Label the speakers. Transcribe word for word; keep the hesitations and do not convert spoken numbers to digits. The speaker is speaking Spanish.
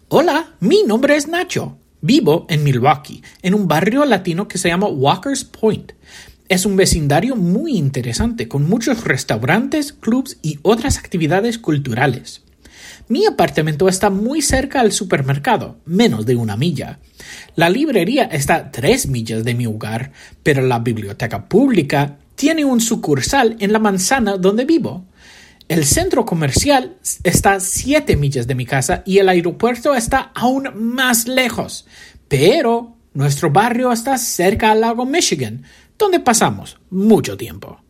Speaker 1: Hola, mi nombre es Nacho. Vivo en Milwaukee, en un barrio latino que se llama Walker's Point. Es un vecindario muy interesante, con muchos restaurantes, clubs y otras actividades culturales. Mi apartamento está muy cerca al supermercado, menos de una milla. La librería está a tres millas de mi hogar, pero la biblioteca pública tiene un sucursal en la manzana donde vivo. El centro comercial está a siete millas de mi casa y el aeropuerto está aún más lejos. Pero nuestro barrio está cerca al lago Michigan, donde pasamos mucho tiempo.